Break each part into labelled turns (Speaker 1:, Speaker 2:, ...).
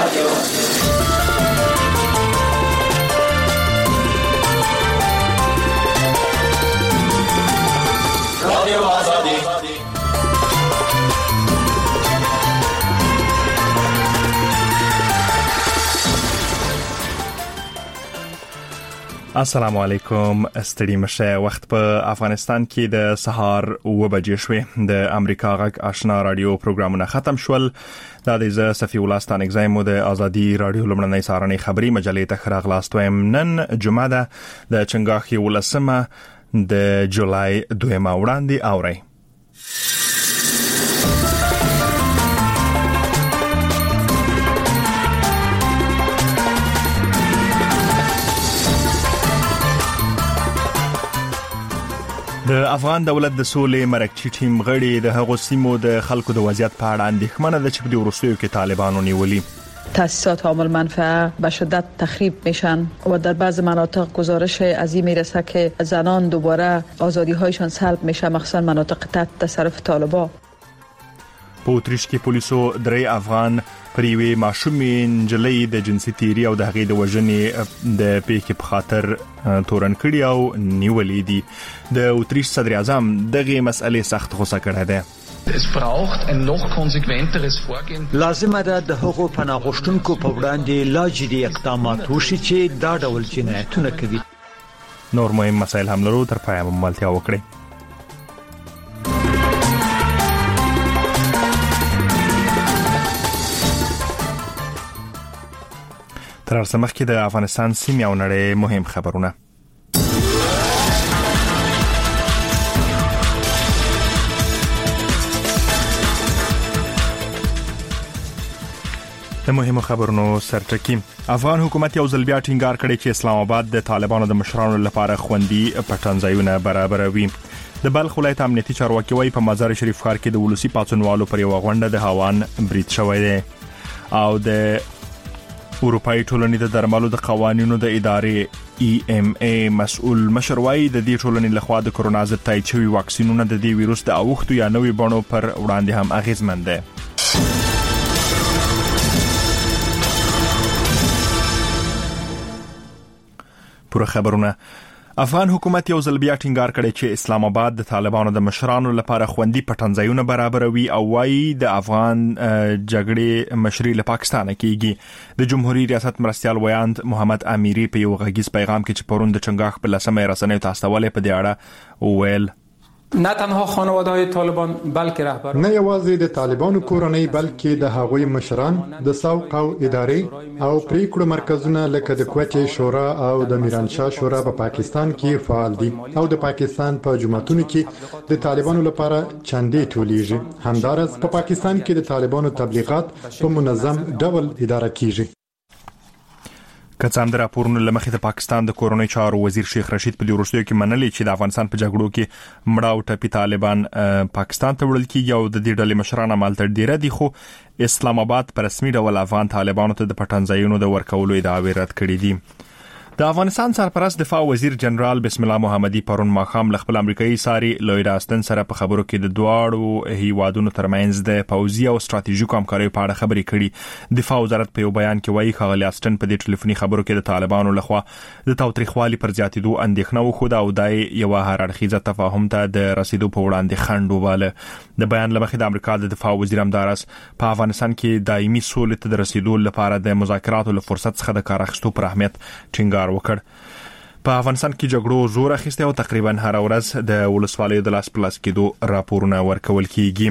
Speaker 1: السلام علیکم. ستړي مشه. وخت په افغانستان کې د سهار 9 بجې شوې. د امریکا غږ آشنا رادیو پروګرامونه ختم شول. دا د صفی الله ستانک زایم د ازادي رادیو لمړنۍ سارنې خبري مجلې ته خراغلاست وایم. نن جمعه ده د چنګاخي ولسمه د جولای 2 وړاندې اوري. د افغان دولت د سولې مرکزي ټیم غړي د هغو سیمو د خلکو د وضعیت په اړه اندېښمنه ده چې په دې وروستیو کې طالبانو نیولي.
Speaker 2: تاسیسات عامل منفعه به شدت تخریب میشن و در بعض مناطق گزارش از این میرسه که زنان دوباره آزادی هایشان سلب میشه، مخصوصا مناطق تحت تصرف طالبان.
Speaker 1: په اتریش کې پولیسو درې افغان پریوي ماشومې نجلۍ د جنسي تیری او د هغې د وژنې د پیښې په خاطر تورن کړي او نیولې دي. د اتریش صدر اعظم دغه مسئلې سخت غوسه کړه ده.
Speaker 3: Es braucht ein noch konsequenteres Vorgehen.
Speaker 4: لازم ده د هغو پناه غوښتونکو په وړاندې لا جدي اقدامات وشي چې دا ډول جنایتونه کوي.
Speaker 1: نور مهم مسایل هم لرو، تر پایه ملتیا وکړئ. تر څو مخکې د افغانستان سیمې او نړۍ مهم خبرونه. د مهمو خبرونو سرټکی. افغان حکومت یو ځل بیا ټینګار کړی چې اسلام آباد د طالبانو د مشرانو لپاره خوندي پټنځایونه برابروي. د بلخ ولایت امنیتي چارواکي وايي په مزار شریف ښار کې د ولسی پاتونوالو پر یو غونډه د هاوان برید شوی دی. او د اروپאי ټولنې د درملو د قوانینو د ادارې EMA مسؤل مشر وايي د دې ټولنې لخوا د کرونا ضد تایید شوي واکسینونه د دې ویروس د اوښتو یا نوې بڼو پر وړاندې هم اغیزمن دي. پوره خبرونه. افغان حکومت یو ځل بیا ټینګار کړی چې اسلام آباد د طالبانو د مشرانو لپاره خوندي پټنځایونه برابروي او وايي د افغان جګړې مشري له پاکستان کېږي. د جمهوریت ریاست مرستیال ویاند محمد امیری په یو غږیز پیغام کې چې پرون د چنګاخ په لسمه رسنیو ته استولې په دې اړه ویل
Speaker 5: نه تنها خانواده‌های طالبان بلکه رهبر
Speaker 6: نه یوازې د طالبانو کورنۍ بلکې د هغوی مشران د سوق او ادارې او پریکړو مرکزونه لکه د کوټې شورا او د میرانشاه شورا په پاکستان کې فعال دي او د پاکستان په جماعتونو کې د طالبانو لپاره چندې ټولیږي. همدارس په پاکستان کې د طالبانو تبلیغات په منظم ډول اداره کیږي.
Speaker 1: کڅام د راپورونو لمخې د پاکستان د کورونی چارو وزیر شیخ رشید په دې وروستیو کې منلي چې د افغانستان په جګړو کې مړه او ټپي طالبان پاکستان ته وړل کیږي او د دې ډلې مشران عمل تر ډیره دي، خو اسلام آباد په رسمي ډول افغان طالبانو ته د پټنځایونو د ورکولو ادعاوې رد کړې دي. د افغانستان سرپرست دفاع وزیر جنرال بسم الله محمدي پرون ماښام له خپل امریکایي ساري لوید آستن سره په خبرو کې د دواړو هیوادونو ترمنځ د پوځي او ستراتیژیکو همکاریو په اړه خبرې کړي. دفاع وزارت په یو بیان کې وایي ښاغلي آستن په دې ټلیفوني خبرو کې د طالبانو لخوا د تاوتریخوالي پر زیاتېدو اندېښنه وښوده او دای یو هر اړخیزه تفاهم ته د رسیدو په وړاندې خنډ وباله. د بیان لمخې د امریکا د دفاع وزیر همدارس په افغانستان کې دایمي سولې ته د رسیدو لپاره د مذاکراتو له فرصت څخه د کار اخیستو پر اهمیت ټینګار وکړ. په افغانستان کې جګړو زور اخیسته او تقریبا هر ورځ د ولسوالیو د لاس پلاس کېدو راپورونه ورکول کیږي.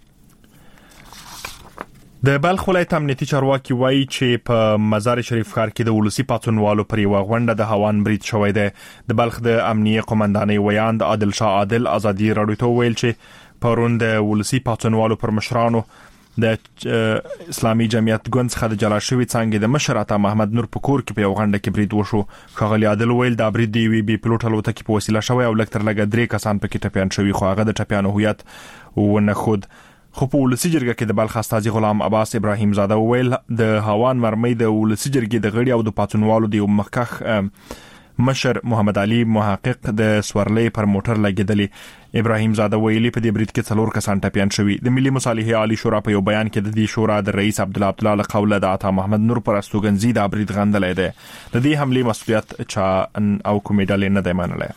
Speaker 1: د بلخ ولایت امنیتي چارواکي وایي چې په مزار شریف ښار کې د ولسی پاتونوالو پر یو غونډه د هاوان برید شوی دی. د بلخ د امنیه قومندانۍ ویاند عادل شاه عادل ازادي رادیو ته ویل چې پرون د ولسی پاتونوالو پر مشرانو د اسلامي جمعیت ګوند څخه د جلا شوی څنګه د مشر عطا محمد نور په کور کې په یو غونډه کې برید وشو. ښاغلي عادل ویل دا برید دی بي پلوټ الوتکې په وسیله شوی او لکتر لګ 3 کسان پکې ټپيان شوی، خو هغه د ټپيانو هویت ونه خود. خو په ولسی جرګه کې د بلخ استاذ غلام عباس ابراهیم زاده ویل د هاوان مرمۍ د ولسی جرګې د غړي او د پاتونوالو د مخکخ مشر محمد علي محقق د سورلې پر موټر لګیدلی. ابراهیم زاده ویلي په دې برید کې 4 کسان ټپيان شوي. د ملي مصالحې عالی شورا په یو بیان کې د دې شورا د رئیس عبدالله له قوله د عطا محمد نور پر استوګنځي د برید غندلې ده. د دې حمله مسؤلیت چا او کومې ډلې نه دی منلای.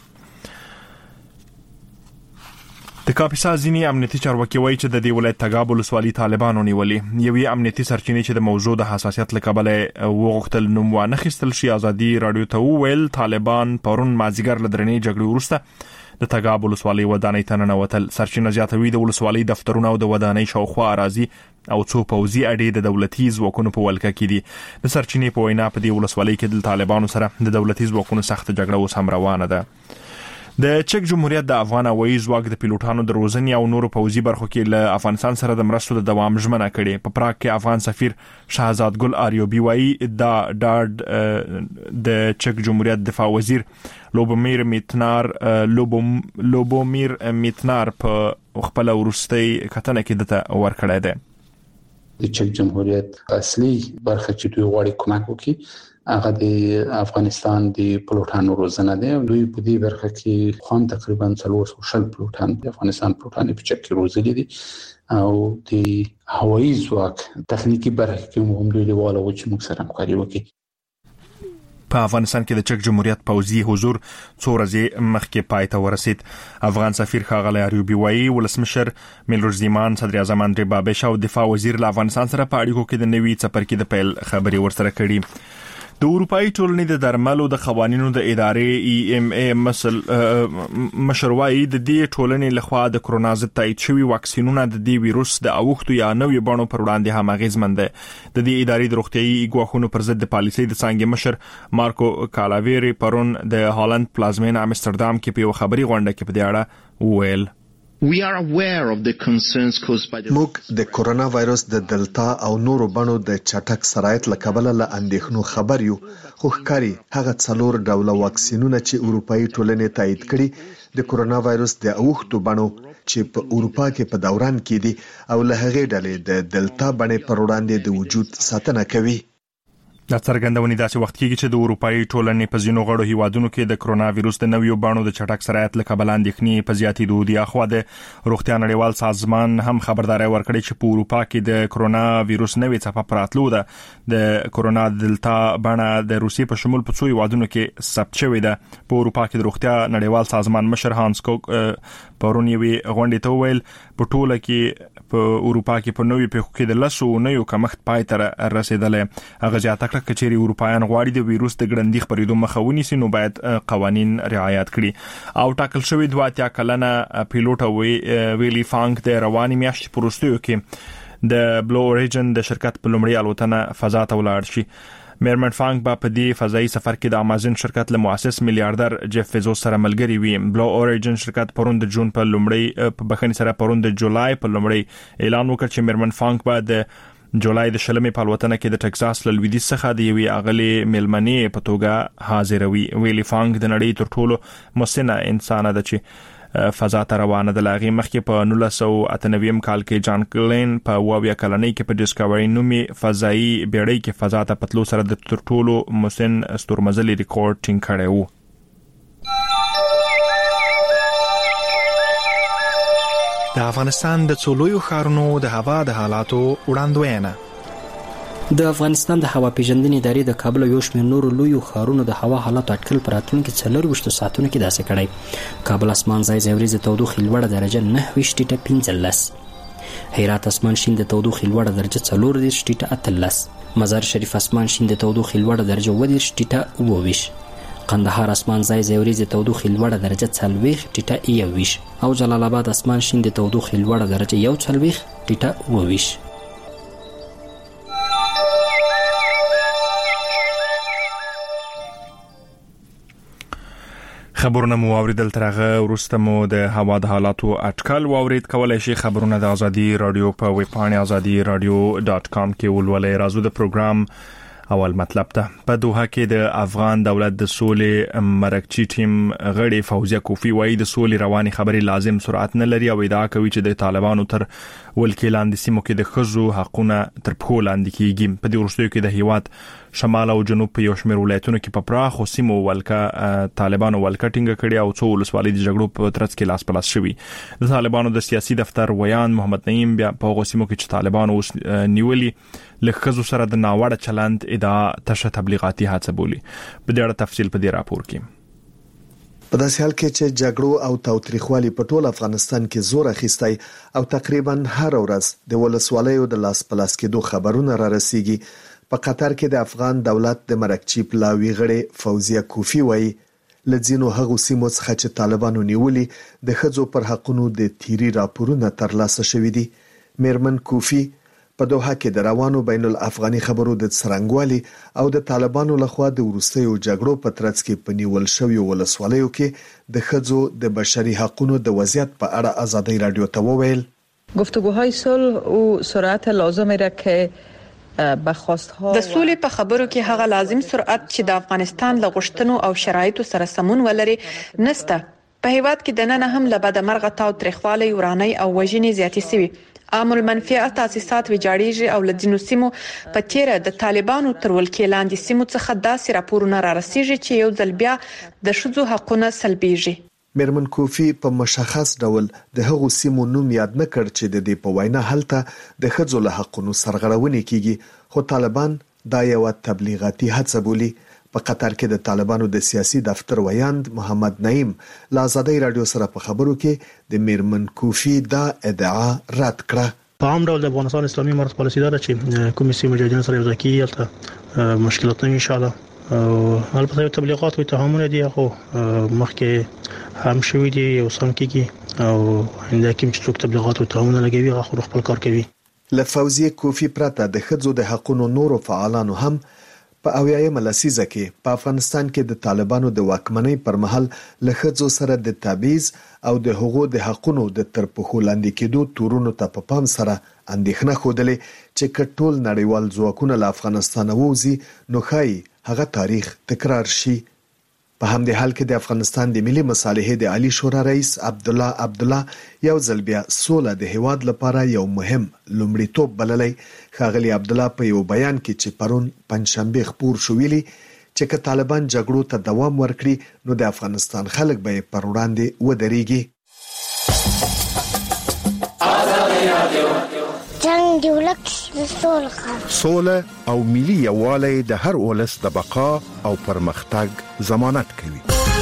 Speaker 1: د کاپیسا ځینی امنیتي چارواکي وایي چې د دې ولایت تګاب ولسوالي طالبانو نیولې. یوې امنیتي سرچینې چې د موضوع د حساسیت له کبله وغوښتل نوم وانه خیستل شي ازادي رادیو ته وویل طالبان پرون مازیګر له درنې جګړې وروسته د تګاب ولسوالي ودانۍ ته ننوتل. سرچینه زیاتوي د ولسوالي دفترونه او د ودانۍ شاوخوا اراضي او څو پوځي اډې د دولتي ځواکونو په ولکه کې دي. د سرچینې په وینا په دې ولسوالي کې د طالبانو سره د دولتي ځواکونو سخت جګړه اوس هم روانه ده. د چک جمهوریت د افغان هوایي ځواک د پیلوټانو د روزنې او نورو پوځي برخو کې له افغانستان سره د مرستو د دوام ژمنه کړې. په پراګ کې افغان سفیر شهزاد ګل آریوبی وایي د چک جمهوریت دفاع وزیر لوبومیر میتنار په خپل ورستۍ کتنه کې دته ورکړی دی.
Speaker 7: د چک جمهوریت اصلي برخه چې دوی غواړي کومک وکړي هغه د افغانستان د پلوټانو روزنه ده. دوی په دې برخه کې خام تقریبا 300 پلوټان د افغانستان پلوټان په چک کې روزلي دي او د هوایي ځواک تخنیکی برخه کې هم دوی له والا چې موږ سره همکاري وکړي.
Speaker 1: په افغانستان کې د چک جمهوریت پوځي حضور 2 ورځې مخکې پای ته ورسید. افغان سفیر ښاغلی آریوبی وایي ولسمشر میلوش زیمان، صدر اعظم اندری بابش او دفاع وزیر له افغانستان سره په اړیکو کې د نوي څپرکي د پیل خبرې ورسره کړي. د اروپאי ټولنې د درملو د قوانینو د ادارې EMA مشروعي د دې ټولنې لخوا د کرونا ضد تایید شوی واکسینونه د دې ویروس د اوښتو یا نوې بڼو پر وړاندې هم اغیزمن دي. د دې ادارې د روغتيایي ګواښونو پر ضد د پالیسۍ د څانګې مشر مارکو کالاویری پرون د هالند پلازمینه امستردام کې په یو خبري غونډه کې په دې اړه وویل.
Speaker 8: موږ د کرونا وایروس د دلتا او نورو بڼو د چټک سرایت له کبله له اندېښنو خبر یو. خو ښکاري هغه 4 ډوله واکسینونه چې اروپאי ټولنې تایید کړي د کرونا وایروس د اوښتو بڼو چې په اروپا کې په دوران کې دي او له هغې ډلې د دلتا بڼې پر وړاندې د وجود ساتنه کوي.
Speaker 1: دا څرګندونې داسې وخت کېږي چې د اروپאי ټولنې په ځینو غړو هیوادونو کې د کرونا وایروس د نویو بڼو د چټک سرایت له کبله اندېښنې په زیاتېدو دي. اخوا د روغتیا نړیوال سازمان هم خبرداري ورکړې چې په اروپا کې د کرونا وایروس نوې څپه پراتلو ده. د کرونا دلتا بڼه د روسیې په شمول په څو هیوادونو کې ثبت شوې ده. په اروپا کې د روغتیا نړیوال سازمان مشر هانس کوک پرون یوې غونډې ته ویل په ټوله کې په اروپا کې په نوې پیښو کې د لسو نویو کمښت پای ته رسیدلې. هغه زیاته کړه کچېرې اروپایان غواړي د وایروس د ګړندي خپرېدو مخه ونیسي نو باید قوانین رعایت کړي. او ټاکل شوی 82 کلنه پیلوټ ویلی فانک د رواني میاشتې په وروستیو کې د بلو اوریجن د شرکت په لومړي الوتنه فضا ته ولاړ شي. میرمن فانک با په دې فضایي سفر کې د امازون شرکت له مؤسس میلیارډر جيف بیزوس سره ملګری وي. بلو اوریجن شرکت پرون د جون په لومړي په بخښنې سره پرون د جولای په لومړي اعلان وکړ چې میرمن فانک با د جولای د شلمې په الوتنه کې د ټکساس له لویدیځ څخه د یوې اغلي ملمنې په توګه حاضروي. ویلی فانک د نړۍ تر ټولو مسنه انسان ده چې فضا ته روانه ده. لاغي مخکې په 1998 کال کې جان کلین په 22 کلنۍ کې په ډیسکوري نومي فضایي بیړۍ کې فضا ته پتلو سره د تر ټولو مسن ستورمزلي ریکارډ ټینګ کړی وو. د افغانستان د څولویو ښارونو د هوا د حالاتو وړاندوینه.
Speaker 9: د افغانستان د هوا پیژندنې ادارې د کابل او یو شمېر نورو لویو ښارونو د هوا حالاتو اټکل په راتلونکي 24 ساعتونو کې داسې کړی. کابل اسمان ځای ځای وریځې تودوخې لوړه درجه 9.15. هرات اسمان شین د تودوخې لوړه درجه 14.18. مزار شریف اسمان شین د تودوخې لوړه درجه 20.22. قندهار اسمان ځای ځای وریځې تودوخې لوړه درجه 40.21 او جلال آباد اسمان شین د تودوخې لوړه درجه 41.22.
Speaker 1: خبرونه مو اوریدل ترغه ورسته مو د هوا د حالاتو اټکل واورید. کولای شي خبرونه د ازادي رادیو په ویب پاڼه azadi radio.com کې ولولئ. راځو د پروګرام اول مطلب ته په دوحه کې د افغان دولت د سولې مرکچی ټیم غړي فوزیه کوفی وایي د سولې رواني خبري لازم سرعت نه لري او ادعا کوي چې د طالبانو تر ولکې لاندې سیمو کې د خزو حقونه تر پخو لاندې کیږي. په دې وروستیو کې د هیواد شمال او جنوب په یو شمېر ولایتونو کې په پراخو سیمو ولکه طالبانو ولکټینګ کړي او څو ولسوالۍ د جګړو په ترڅ کې لاس په لاس شوي. د طالبانو د سیاسي دفتر ویان محمد نعیم بیا په غوسیمو کې چې طالبانو اوس نیولي لخصو سره د ناوړه چلند ادعا تشه تبلیغاتي هڅه بولی. په دې اړه تفصیل په دې راپور کې.
Speaker 8: په داسې حال کې چې جګړو او تاوتریخوالي په ټول افغانستان کې زور اخیستی او تقریبا هر ورځ د ولسوالیو د لاس په لاس کېدو خبرونه را رسیږي. په قطر کې د افغان دولت د مرکچی پلاوی غړي فوزیه کوفی وایي لځینو هغو سیمو څخه چې طالبانو نیولي د خځو پر حقونو د تیری راپورونه ترلاسه شوي دي. میرمن کوفی په دوحه کې د روانو بین الافغاني خبرو د څرنګوالي او د طالبانو لخوا د وروستیو جګړو په ترڅ کې په نیول شوی ولسوالیو کې د خځو د بشري حقونو د وضعیت په اړه ازادي رادیو ته وویل
Speaker 2: گفتگوهای صلح او سرعت لازمی را که
Speaker 10: د سولې په خبرو کې هغه لازم سرعت چې د افغانستان له غوښتنو او شرایطو سره سمون ولري نسته. په هیواد کې د نن هم له بده مرغه تاوتریخوالي وراني او وژنې زیاتې شوي. عام المنفعه تاسیسات ویجاړيږي او لدینو سیمو په تیره د طالبانو تر ولکې لاندې سیمو څخه داسې راپورونه را رسیږي چې یو ځل بیا د شذو حقونه سلبيږي.
Speaker 8: میرمن کوفی په مشخص ډول د هغو سیمو نوم یاد نه کړ چې د دې په وینا هلته د خځو له حقونو سرغړونې کیږي، خو طالبان دا یو تبلیغاتي هڅه بولي. په قطر کې د طالبانو د سیاسي دفتر ویاند محمد نعیم لا آزادۍ رادیو سره په خبرو کې د میرمن کوفی دا ادعا رد کړه.
Speaker 11: په عام ډول د افغانستان اسلامي امارت پالیسي دا چې کومې سیمې مجاهدین سره یو ځای کیږي مشکلات نه ان شاء الله او البته تبلیغات او اتهامونه دي خو مخکې هم شوې دي او سم کېږي او انده کوم چې څوک تبلیغات او اتهامونه لګوي هغه خپل کار کوي.
Speaker 8: لفوزیه کوفی پرته د خځو د حقونو نورو فعالانو هم په اویایم لسیزه کې په افغانستان کې د طالبانو د واکمنۍ پر مهال له خځو سره د تبعیض او د حقوقو د حقونو د ترپخو لاندې کېدو تورونو ته په پام سره اندېښنه خوده چې کټول نړیوال ځواکونه له افغانستان ووزي نو خای هغه تاریخ تکرار شي. په همدې حال کې د افغانستان د ملي مصالحې د عالی شورا رئیس عبدالله یو ځل بیا سوله د هیواد لپاره یو مهم لومړیتوب بللی. ښاغلي عبدالله په یو بیان کې چې پرون پنځشنبه خپور شو ویلي چې که طالبان جګړو ته دوام ورکړي نو د افغانستان خلک به پر وړاندې ودرېږي.
Speaker 12: جنگ دی ولک
Speaker 13: سوله او ملي یووالی د هر ولس د بقا او پرمختګ ضمانت کوي.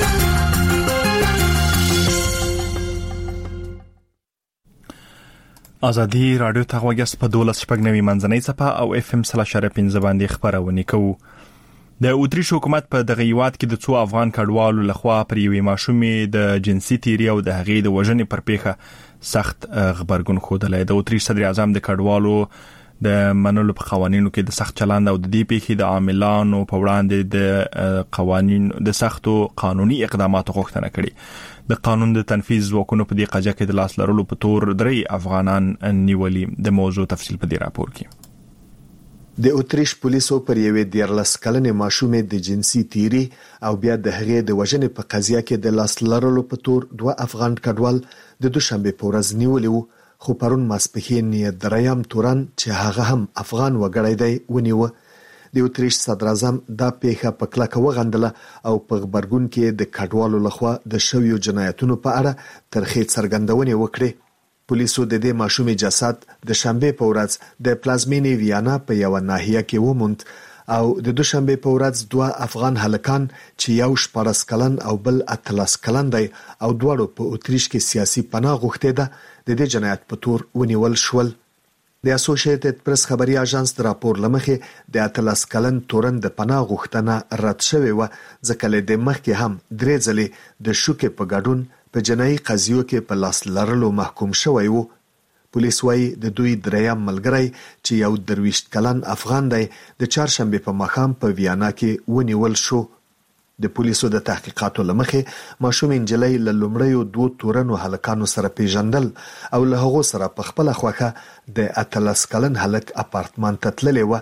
Speaker 1: ازادي رادیو ته غوږی په 12 منځنۍ صفه او اف ام 3.15 باندې خبرونه کوي. د اتریش حکومت په دغه یواد کې د څو افغان کډوالو لخوا پر یوې ماشومې د جنسي تیری او د هغې د وژنې پر پیښه سخت خبرګون خوده. د اتریش صدر اعظم د کډوالو د منلو په قوانینو کې د سخت چلند او د دې پیښې د عاملانو په وړاندې د قوانینو د سختو قانوني اقداماتو غوښتنه کړې. د قانون د تنفيذ ځواکونو په دې قضیه کې د لاس لرلو په تور 3 افغانان نیولي. د موضوع تفصیل په دې راپور کې.
Speaker 8: د اتریش پولیسو پر یوې 14 کلنې ماشومې د جنسي تیری او بیا د هغې د وژنې په قضیه کې د لاس لرلو په تور 2 افغان کډوال د دوشنبه په ورځ نیولي وو، خو پرون ماسپښین یې دریم تورن چې هغه هم افغان وګړی دی ونیو. د اتریش صدر اعظم دا پیښه په کلکه وغندله او په خبرګون کې د کډوالو لخوا د شویو جنایتونو په اړه ترخې څرګندونې وکړې. پولیسو د دې ماشومې جسد د شنبه په ورځ د پلازمینې ویانا په یو ناحیه کې وموند او د دوشنبه په ورځ 2 افغان هلکان چې یو 14 کلن او بل 13 کلن دی او دواړو په اتریش کې سیاسي پناه غوښته ده د دې جنایت په تور ونیول شول. د اسوسییټډ پریس خبري اژانس د راپور لمخې د 13 کلن تورن د پناه غوښتنه رد شوې و ځکه له د مخکې هم 3 ځلې د شوکې په ګډون په جنایي قضیو کې په لاس لرلو محکوم شوی وو. پولیس وايي د دوی دریم ملګری چې یو 23 کلن افغان دی د چهارشنبه په ماښام په ویانا کې ونیول شو. د پولیسو د تحقیقاتو لمخې ماشوم انجلۍ له لومړیو 2 تورنو هلکانو سره پیژندل او له هغو سره په خپل خوخه د 13 کلن هلک اپارتمان ته تللی و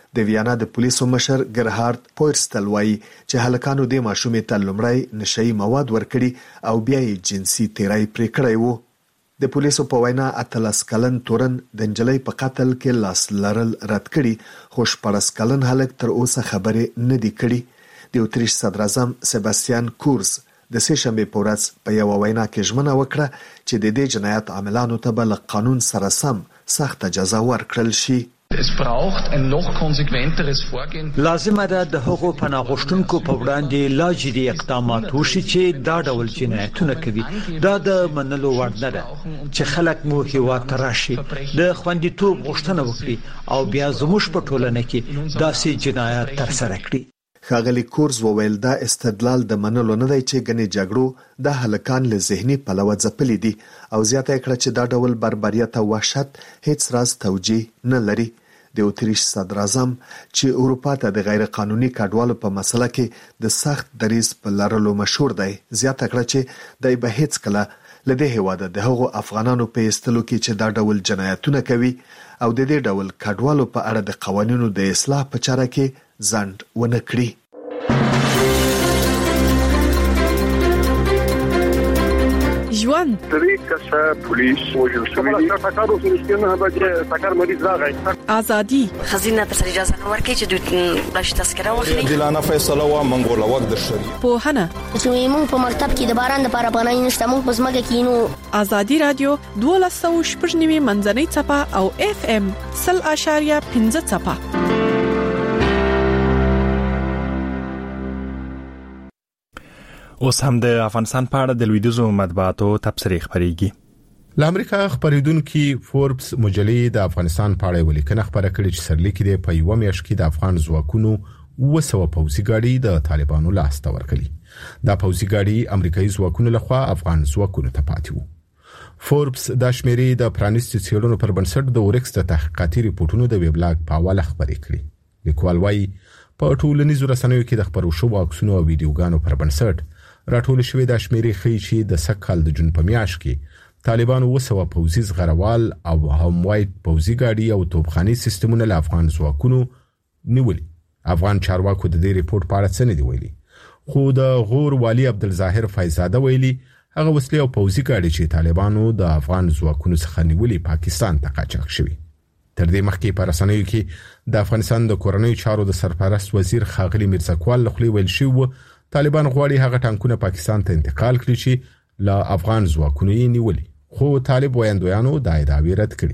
Speaker 8: د ویانا د پولیسو مشر ګرهارد پویرستل وایي چې هلکانو د ماشومې ته لومړی نشئی مواد ورکړي او بیا یې جنسي تیری پرې کړی وو. د پولیسو په وینا 18 کلن تورن د نجلۍ په قتل کې لاس لرل رد کړي، خو 14 کلن هلک تر اوسه خبرې نه دي کړي. د اتریش صدر اعظم سباستیان کورز د سه شنبه په ورځ په یو وینا کې ژمنه وکړه چې د دې جنایت عاملانو ته به له قانون سره سم سخت جزا ورکړل شي.
Speaker 3: Es braucht ein noch konsequenteres Vorgehen.
Speaker 4: لازم ده د هغو پناه غوښتونکو په وړاندې لا جدي اقدامات وشي چې دا ډول جنایتونه کوي. دا د منلو وړ نه ده چې خلک مو هیواد ته راشي د خوندیتوب غوښتنه وکړي او بیا زموږ په ټولنه کې داسې جنایت ترسره کړي.
Speaker 8: ښاغلي کورز وویل دا استدلال د منلو نه دی چې ګنې جګړو د هلکان له ذهني پلوه ځپلي دي او زیاته کړه چې دا ډول بربریت او وحشت هیڅ راز توجیه نه لري. د اتریش صدر اعظم چې اروپا ته د غیر قانوني کډوالو په مسله کې د سخت دریځ په لرلو مشهور دی، زیاته کړه چې دای به هیڅ کله لدې هواده د هغو افغانانو په استلو کې چې دا ډول جنایتونه کوي او د دې ډول کډوالو په اړه د قوانینو د اصلاح په چاره کې ځند ونه کړي.
Speaker 10: ژوند
Speaker 12: طریقه پولیس وجل شوی دی تاکارو سنشتنه به تاکار مریض راغی
Speaker 10: ازادي
Speaker 14: خزینه تر اجازه نه ورکړي چې دوی بلش تذکره واخلي
Speaker 15: دلانه فیصله و منګول وخت د شری
Speaker 10: په هنه
Speaker 14: چې موږ په مکتب کې د باران لپاره پناه نشته موږ په ځمکه کې نو
Speaker 10: ازادي رادیو 1290 منځنۍ چپه او FM 0.15 چپه.
Speaker 1: اوس هم د افغانستان په اړه د لویدیځو مطبوعاتو تبصرې خبرېږي.
Speaker 16: ل امریکا خبرېدونکو فوربس مجلې د افغانستان په اړه ولیکنه خبره کړې چې سرلیک دی په یو میاشت کې د افغان ځواکونو 200 پوځي ګاډي د طالبانو لاس ته ورکړي. دا پوځي ګاډي امریکایي ځواکونو لخوا افغان ځواکونو ته پاتې وو. فوربس د شمیرې د پرانیستي څېړنو پر بنسټ د اورکس د تحقیقاتي ریپورتونو د ویبلاګ په حواله خبرې کړې. لیکوال وايي په ټولنیزو رسنیو کې د خبرو شوو عکسونو او ویډیوګانو پر بنسټ راټول شوی د شمیرې خي چې د سکهال د جون په میاشت کې طالبانو 200 پوځي زغروال او هم وایټ پوځي ګاډي او توپخاني سیستمونه له افغان ځواکونو نیولي. افغان چارواکو د دې ریپورت په اړه څه نه دی ویلي، خو د غور والی عبدالظاهر فیضزاده ویلي هغه وسلې او پوځي ګاډي چې طالبانو د افغان ځواکونو څخه نیولي پاکستان ته قاچاق شوی. تر دې مخکې په رسنیو کې د افغانستان د کورنۍ چارو د سرپرست وزیر خاغلی میرزاکوال لخوا ویل شو طالبان غواړي هغه ټانکونه پاکستان ته انتقال کړي چې له افغان ځواکونو یې نیولي، خو طالب وایندویانو دا ادعاوې رد کړي.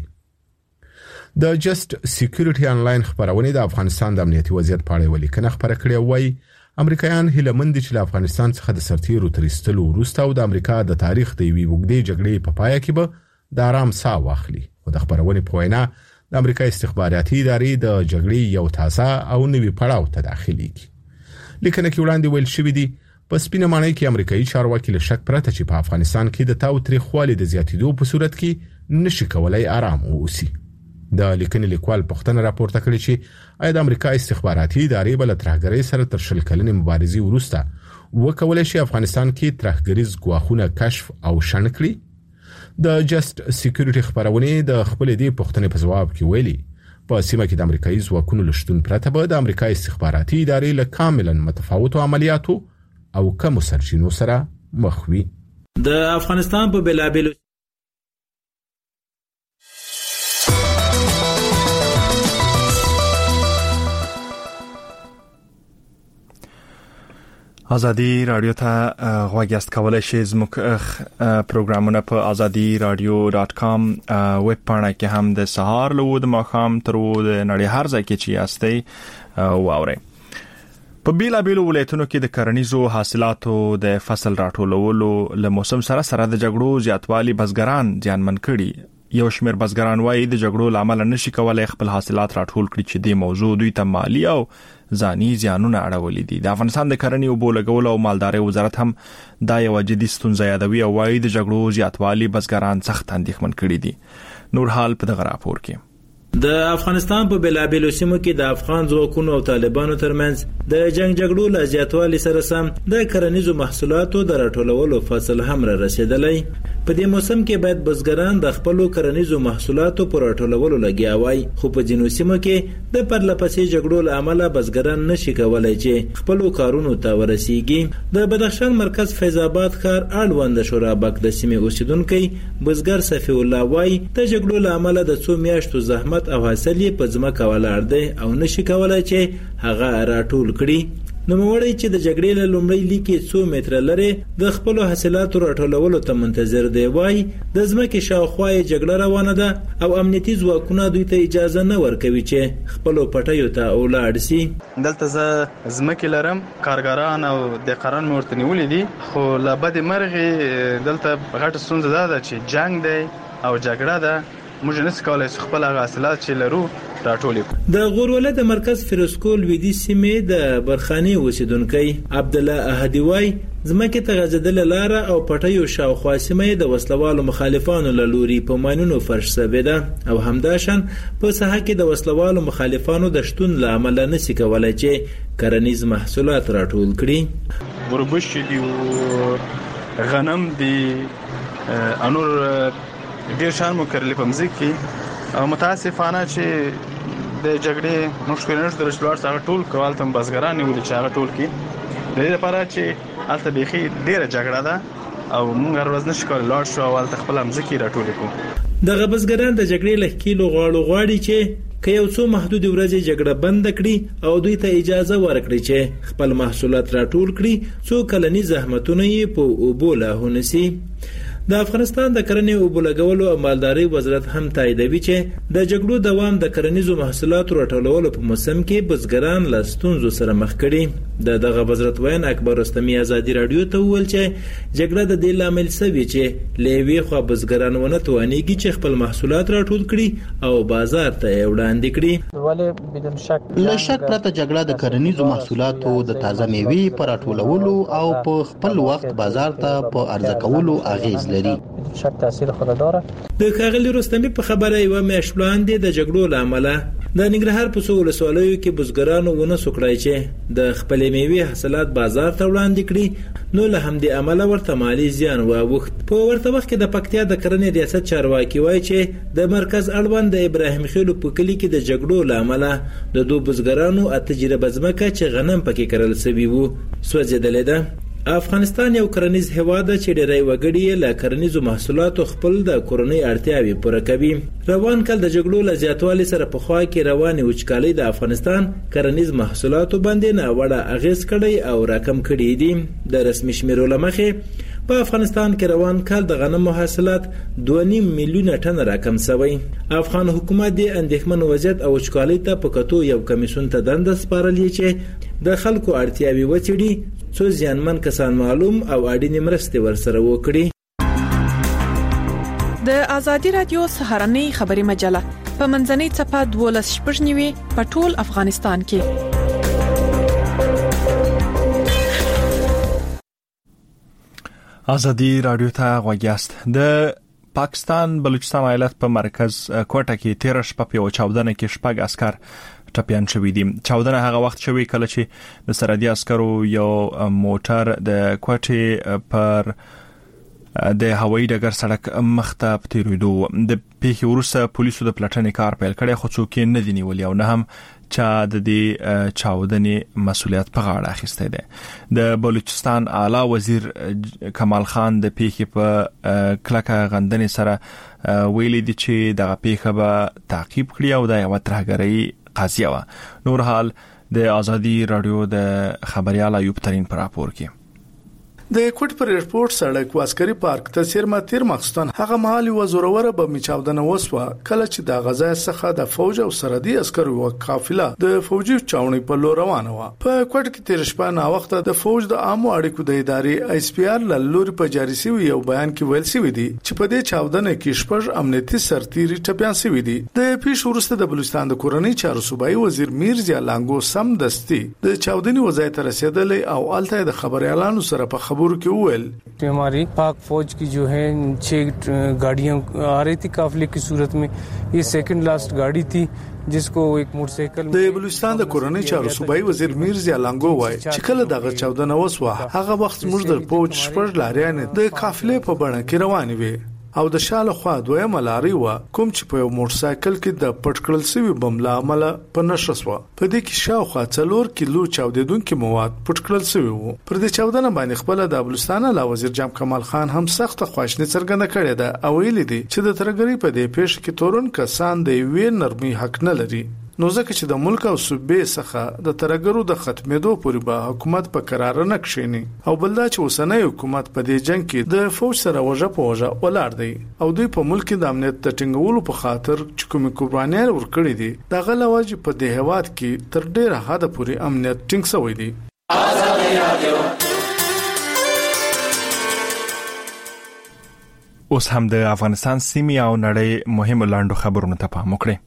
Speaker 16: د جست سکیورټي انلاین خبرونه د افغانستان د امنیتي وضعیت په اړه ولیکنه خبره کړې وایي امریکایان هیله مند دي چې له افغانستان څخه د سرتیرو تر ایستلو وروسته او د امریکا د تاریخ د یوې اوږدې جګړې په پای کې به د آرام ساه واخلي. خو د خبرونه په وینا د امریکا استخباراتي ادارې د جګړې یو تازه او نوې پړاو ته داخليږي. لیکنه کې وړاندې ویل شوی دی په سپینه معنی کې امریکایي چارواکي له شک پرته چې په افغانستان کې د تاوتریخوالي د زیاتیدو په صورت کې نشي کولای آرام اوسي. د لیکنې لیکوال پښتنه راپورته کړی چې آیا د امریکا استخباراتي ادارې بل ترهګرۍ سره تر شل کلنې مبارزې وروسته وکولای شي افغانستان کې ترهګریز ګواښونه کشف او شنډ کړي. د جست سکیورټي خبرونه د خپل دې پښتنې په جواب کې ویلي په سیمه کې د امریکایي ځواکونو لشتون پرته به د امریکا استخباراتي ادارې له کاملا متفاوتو عملیاتو او کم سرچینو سره مخ وي.
Speaker 17: د افغانستان په بلابل
Speaker 1: ازادي رادیو ته غواګست کولای شئ زموږ پروګرامونه په azadi.radio.com ویب پاڼه کې هم د سهار له د ماښام تر د نړۍ هر ځای کې چې یاستئ واورئ. په بیلابیلو ولایتونو کې د کرنیزو حاصلاتو د فصل راټولولو له موسم سره د جګړو زیاتوالی بزګران زیانمن کړي. یو شمېر بزګران وايي د جګړو لامل نشي کولای خپل حاصلات راټول کړي چې د موضوع دوی ته مالی او ځاني زیانونه اړولې دي. د افغانستان د کرنې او بولګولو او مالدارۍ وزارت هم دا یو جدي ستونزه یادوي او وايي د جګړو زیاتوالی بزګران سخت اندېښمن کړي دي. نور حال په دغه راپور کې
Speaker 17: د افغانستان په بلابلو سیمو کې د افغان ځواکونو او طالبانو ترمنځ د جنگ جګړو له زیاتوالي سره سم د کرنیزو محصولاتو د راټولولو فصل هم را رسیدلی. په دې موسم کې باید بزګران د خپل کرنیزو محصولاتو پر راټولولو لګیا وای، خو په ځینو سیمو کې د پرلپسې جګړو له امله بزګران نشي کولای چې خپل کارونو ته ورسیږي. د بدخشان مرکز فیض آباد ښار اړوند شورابک د سیمې اوسیدونکي بزګر صفی الله وای د جګړو له امله د څو میاشتو زحمت او حاصل په ځمکه ولاړ دی او نشي کولای چې هغه راټول کړي. نوموړی چې د جګړې له لومړۍ لیکې 100 متره لري د خپل حاصلاتو راټولولو ته منتظر دی، وای د ځمکې شاوخوا یې جګړه روانه ده او امنیتي ځواکونه دوی ته اجازه نه ورکوي چې خپل پټیو ته ولاړ شي.
Speaker 18: دلته زه ځمکې لرم، کارګران او دهقانان مې ورته نیولي دي، خو له بد مرغې دلته غټه ستونزه ده چې جنگ دی او جګړه ده، موږ نشو کولای چې خپل حاصلات چې لرو راټول کړو. د غوروله د مرکز فیروزکول ویدي سیمې د برخانی اوسیدونکي عبد الله احدی وای ځمکې ته غځېدل لاره او پټیو شاوخوا سیمې د وسلوالو مخالفانو له لوري په ماینونو فرش شوې ده او همداشان په ساحه کې د وسلوالو مخالفانو د شتون له امله نشي کولای چې کرنیز محصولات راټول کړي. وربش دي، غنم دي، انور ډیر شان مو کړل په مځکه او متاسفانه چې د جګړې مشکلات د رسولار سره ټول کول تم بزګران نیول چې هغه ټول کی د دې لپاره چې الته بيخي ډیره جګړه ده او موږ هر ورځ نشو کولای لاړ شو او الته خپل مځکه راټول کړو.
Speaker 17: د بزګران د جګړې له کیلو غواړي چې که یو څو محدود ورځې جګړه بند کړي او دوی ته اجازه ورکړي چې خپل محصولات راټول کړي، څو کلنی زحمتونه یې په اوبوله هونسي. د افغانستان د کرنې او بلګولو او مالداري وزارت هم تاییدوي چې د جګړو دوام د کرنیزو محصولاتو راټولولو په موسم کې بزګران له ستونزو سره مخ کړي. دغه وزارت وین اکبر رستمی ازادي رادیو ته وویل چې جګړه د دې لامل سوي چې لوي خو بزګران ونه توانيږي چې خپل محصولات راټول کړي او بازار ته وړاندې کړي.
Speaker 19: ولې بدون شک له شک پرته جګړه د کرنیزو محصولاتو د تازه میوې پر راټولولو او په خپل وخت بازار ته په عرضه کولو اغیز لري.
Speaker 17: شک تاثیر خود داره. د کاغلی رستمی په خبره یو میاشت وړاندې د جګړو لامل د ننګرهار په څو ولسوالیو کې بزګرانو ونه سوکړای چې د خپل میوې حاصلات بازار ته وړاندې کړي، نو له همدې عمله ورته مالی زیان واوښت. په ورته وخت کې د پکتیا د کرنې ریاست چارواکي وایي چې د مرکز اړوند د ابراهیم خیلو په کلی کې د جګړو لامل د دوه بزګرانو تجربه ځمکه چې غنم پکې کرل سوي وو سوځیدلې ده. افغانستان یو کرنیز هیواد چې ډېری وګړي له کرنیزو محصولاتو خپل د کورنۍ اړتیاوې پوره کوي. روان کال د جګړو له زیاتوالي سره په خوا کې رواني وچکالۍ د افغانستان کرنیز محصولاتو باندې ناوړه اغیز کړی او راکم کړی دي. د رسمي شمیرو له مخې په افغانستان کې روان کال د غنمو حاصلات 2.5 میلیونه ټن راکم شوی. افغان حکومت د اندېښمن وضعیت او وچکالۍ ته په کتو یو کمیسیون ته دنده سپارلې چې د خلکو اړتیاوې وڅېړي، څو ځانمن کسان معلوم او اړینې مرستې ورسره وکړي.
Speaker 10: د ازادي رادیو سهارنۍ خبري مجله په منځنۍ صفحه 12 شپږنیوي په ټول افغانستان کې.
Speaker 1: ازادي رادیو ته غوږیاست. د پاکستان بلوچستان ایالت په مرکز کوټه کې 13 شپه په چاودنه کې شپږ عسكر ټپيان شوي دي. چاودنه هغه وخت شوی کله چې د سرحدي عسکرو یو موټر د کوټې پر د هوایي ډګر سړک مخته تیریدو. د پیښې وروسته پولیسو د پلټنې کار پیل کړی، خو څوک یې نه دي نیولي او نه هم چا د دې چاودنې مسؤلیت په غاړه اخیستی دی. د بلوچستان اعلی وزیر کمال خان د پیښې په کلکه غندنې سره ویلي دي چې دغه پیښه به تعقیب کړي او د یو ترهګرۍ قضیه و. نور حال د ازادي رادیو د خبريال ایوب ترين پر راپور کې
Speaker 20: د کوټ پر ایرپورټ سړک واسکري پارک ته سیرما تیر مخستان هغه مهالي وزوروره به میچاودنه وسوه کله چې د غزا څخه د فوج او سرحدي عسکرو او قافله د فوجي چاوني په لور روانه و. په کوټ کې تیر شپه نا وخت د فوج د عامو اړیکو د ادارې اس پی آر لوري په جاري سوي یو بیان کې ویل سوي دي چې په دې چاودنه کې شپږ امنیتي سرتیري ټپيان سوي دي. د پیښ وروسته د بلوچستان د کورنۍ چارو صوبایي وزیر میرزا لانګو سم دستي د چاودنې وضعیت رسیدلې او الته د خبريالانو سره په खबरों के हुए
Speaker 21: हमारी पाक फौज की जो है 6 गाड़ियां आ रही थी काफिले की सूरत में, ये सेकंड लास्ट गाड़ी थी जिसको एक मोटरसाइकल
Speaker 20: د بلوچستان د کورنۍ چارو صوبایي وزیر میرزا لنګو وایي چې کله دغه چاودنه وسوه هغه وخت موږ د پوج شپږ لاریان د قافلې په بڼه کې روان وي او د شاله خوا دویمه لاري و کوم چې په یو موټرسایکل کې د پټکړل سوي بم له امله په نشو سو په دې کې شاوخوا 4 کیلو چاودیدونکو مواد پټکړل سوي وو پر دې چاودنه باندې خپل د بلوچستان لا وزیر جام کمال خان هم سخت خواشنی څرګنده کړې ده او ویلي دي چې د ترګری په دې پیښ کې تورن کسان د وی نرمي حق نه لري نو ځکه چې د ملک او صوبې څخه د ترګرو د ختمېدو پورې به حکومت په قرار نه کښینی او بلدا چې اوسنۍ حکومت په دې جنگ کې د فوج سره وجه په وجه ولاړ دی او دوی په ملک د امنیت د ټینګولو په خاطر چې کومې قربانیان ورکړي دي دغه لوج په دې هواد کې تر ډیره حد پورې امنیت ټینګ شوی دی
Speaker 1: اوس هم د افغانستان سیمې او نړۍ مهمه لاندو خبرونه ته پام وکړئ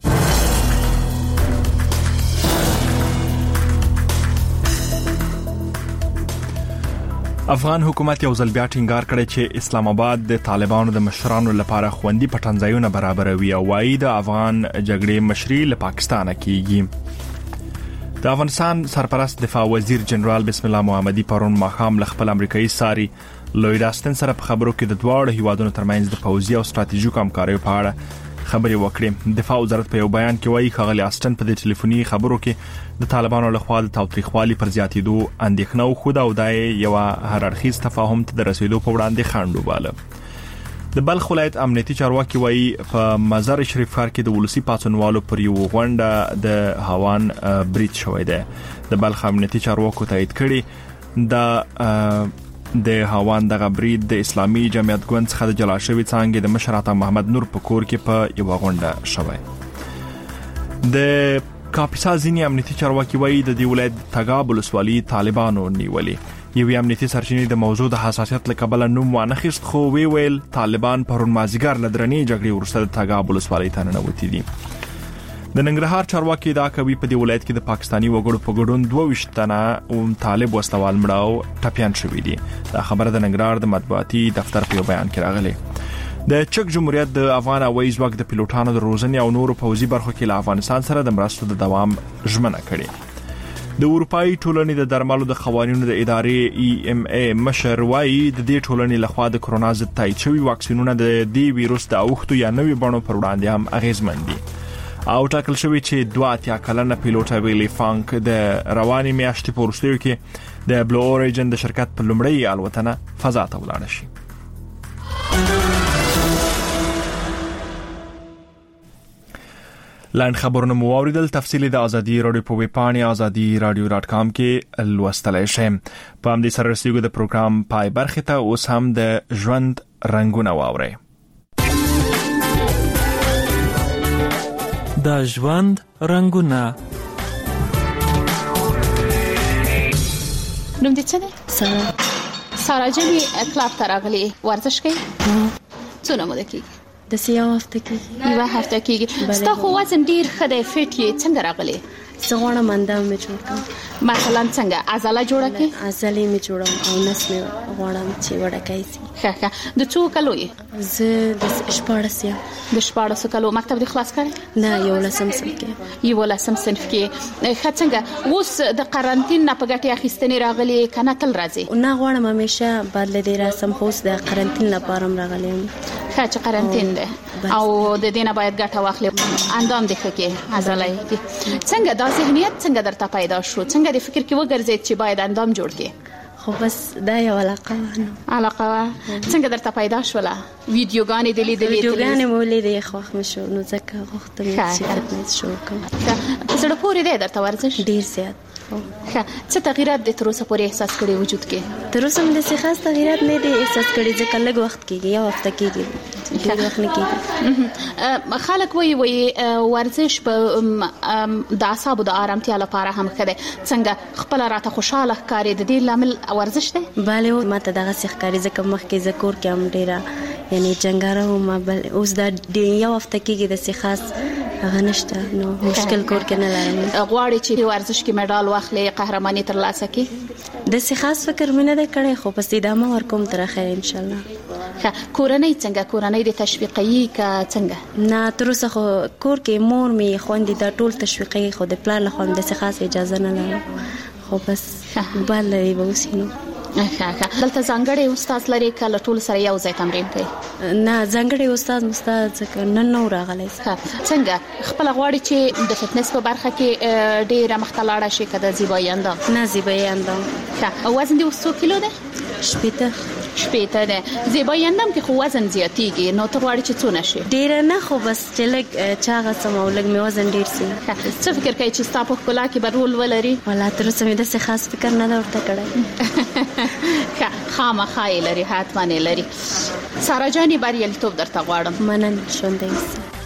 Speaker 1: افغان حکومت یو ځل بیا ټینګار کړی چې اسلام آباد د طالبانو د مشرانو لپاره خوندي پټنځایونه برابروي او وايي د افغان جګړې مشري له پاکستانه کیږي د افغانستان سرپرست دفاع وزیر جنرال بسم الله محمدي پرون ماښام له خپل امریکایي ساري لوید آستن سره په خبرو کې د دواړو هیوادونو ترمنځ د پوځي او ستراتیژیکو همکاریو په اړه خبرې وکړې د دفاع وزارت په یو بیان کې وایي ښاغلي آستن په دې ټلیفوني خبرو کې د طالبانو لخوا د تاوتریخوالي پر زیاتېدو اندېښنه وښوده او دا یو هررخیز تفاهم ته د رسیدو په وړاندې خنډ وباله د بلخ ولایت امنیتي چارواکي وایي په مزار شریف ښار کې د ولسی پاتونوالو پر یو غونډه د هاوان برید شوی دی د بلخ امنیتي چارواکو تایید کړي د هاوان دغه برید د اسلامي جمعیت ګوند څخه د جلا شوی څنګه د مشر عطا محمد نور په کور کې په یو غونډه شوی د کاپیسا ځینی امنیتي چارواکي وایي د دې ولایت تګاب ولسوالي طالبانو نیولې یو امنیتي سرچینې د موضوع د حساسیت لکبل نوم وانخیست خو ویل طالبان پرون مازیګر لدرنی جګړې ورسره د تګاب ولسوالي ته ننوتي دي د ننګرهار چارواکي دا کوي په دې ولایت کې د پاکستانی وګړو په ګډون 22 تنه طالب وسلوال مړاو ټپيان شوی دي دا خبره د ننګرهار د مطبوعاتي دفتر په بیان کې راغله د چک جمهوریت د افغان هوایي ځواک د پیلوټانو د روزنې او نورو پوځي برخو کې له افغانستان سره د مرستو د دوام ژمنه کړې د اروپאי ټولنې د درملو د قوانینو د ادارې EMA مشر وايي د دې ټولنې لخوا د کرونا ضد تایید شوی واکسینونه د دې ویروس د اوختو یا نوې بڼو پر وړاندې هم اغیزمن دي او ټاکل شوی چې 2 کلنه پیلوټ ویلی فانک د رواني میاشتې په وروستیو کې د بلو اوریجن د شرکت په لومړی الوتنه فضا ته ولاړ شي لاند خبرونه مو اوریدل تفصیلی د ازادي رادیو په ویب پاڼه azadi.radio.com کې لوستلای شئ په همدې سره رسیدو د پروګرام پای برخه ته اوس هم د ژوند رنگونه واورئ
Speaker 5: د ژوند رنگونه
Speaker 22: نوم دې څه دی؟ سارا جبي کلاب ته راغلي ورزش کوي؟ څونه موده کېږي؟
Speaker 23: د یو هفته کېږي.
Speaker 22: یو هفته کېږي. ستا خو وزن ډېر ښه دی فټ یې څنګه راغلی؟
Speaker 23: زه غواړم اندام مې جوړ کړم.
Speaker 22: مثلا څنګه عضله جوړه کړې؟
Speaker 23: عضلې مې جوړوم او نس مې غواړم چې وړکای شي.
Speaker 22: ښه د څو کلو یې؟
Speaker 23: زه د 14 یم.
Speaker 22: د 14 کلو مکتب دې خلاص کړی؟
Speaker 23: نه 11 صنف کې.
Speaker 22: 11 صنف کې. ښه څنګه اوس د قرنټین نه په ګټه اخیستنې راغلي کنه تل راځي؟
Speaker 23: نه غواړم همیشه بدل دې راسم خو د قرنټین لپاره راغلی یم.
Speaker 22: ښه چې قرنټین ده او د دې نه باید ګټه واخلي اندام دې ښه کې عضله کې څنګه ذهنیت څنګه درته پیدا شو څنګه د فکر کې وګرځید چې باید اندام جوړ کړي؟
Speaker 23: خو بس دا یو علاقه
Speaker 22: څنګه درته پیدا شوله؟ ویډیوګانې دې لیدلې؟
Speaker 23: ویډیوګانې مو لیدلې خوښ مې شو نو ځکه غوښتم چې فټنس شروع کړم.
Speaker 22: په زړه پورې دی درته ورزش؟
Speaker 23: ډېر زیات.
Speaker 22: څه تغیرات د تر اوسه پورې احساس کړي وجود کې؟
Speaker 23: تر اوسه مې د خاص تغیرات نه دي احساس کړي ځکه لږ وخت کېږي یو هفته کېږي ډېر وخت نه کېږي.
Speaker 22: خلک وایي ورزش په د اعصابو د آرامتیا لپاره هم ښه دی. څنګه خپل راته خوشاله ښکاري د دې لامل ورزش دی؟
Speaker 23: بله ماته دغه ښکاري ځکه مخکې زه کور کې هم ډېره یعنی جنګاره وم بل اوس دا یو هفته کېږي د خاص هغه نشته نو مشکل کور کې نه لرم.
Speaker 22: غواړي چې ورزش کې مډال واخلي قهرماني ترلاسه کړي؟
Speaker 23: د خاص فکر مې نه دی کړی خو پس ادامه ورکوم تر اخره ان شاء الله.
Speaker 22: کورنۍ څنګه کورنۍ د تشویقي کا څنګه
Speaker 23: نه تر اوسه خو کور کې مور می خوندې دا ټول تشویقي خو د پلان له خوا د خاص اجازه نه لرم خو بس بل به وسینو
Speaker 22: دلته ځانګړي استاد لري کله ټول سره یو ځای تمرین کوي
Speaker 23: نه ځانګړي استاد مستاد نن نو راغلی
Speaker 22: څنګه خپل غواړي چې د فټنس په برخه کې ډېر مختلاړه شي کده زیبایی اندام
Speaker 23: نه زیبایی اندام
Speaker 22: وزن دې 100 کیلو ده شپېته ده زیبایی اندام کې خو وزن زیاتیږي نو ته غواړي چې څونه شي
Speaker 23: ډېر نه خو بس چې لږ چاغه سم او لږ مې وزن ډېر سي
Speaker 22: څه فکر کوي چې تاسو په کلا کې به رول ولري
Speaker 23: ولا تر اوسه مې د خاص فکر نه ورته کړی
Speaker 22: خامخا لري حتما لري سارا جاني بریالیتوب درته غواړم
Speaker 23: مننه شوندې